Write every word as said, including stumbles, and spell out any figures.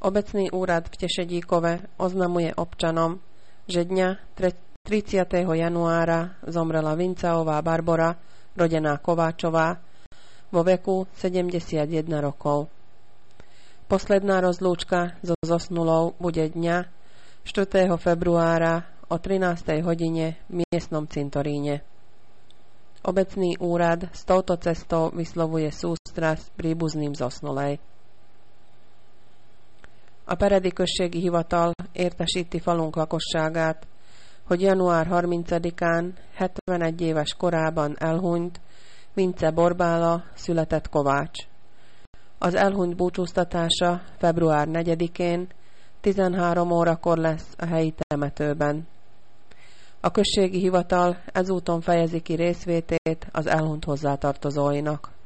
Obecný úrad v Tešedíkove oznamuje občanom, že dňa tridsiateho januára zomrela Vinceová Barbora, rodená Kováčová, vo veku sedemdesiatjeden rokov. Posledná rozlúčka so zosnulou bude dňa štvrtého februára o trinástej hodine v miestnom cintoríne. Obecný úrad s touto cestou vyslovuje sústrasť príbuzným zosnulej. A Peredi községi hivatal értesíti falunk lakosságát, hogy január harmincadikán hetvenegy éves korában elhunyt Vince Borbála, született Kovács. Az elhunyt búcsúztatása február negyedikén tizenhárom órakor lesz a helyi temetőben. A községi hivatal ezúton fejezi ki részvétét az elhunyt hozzátartozóinak.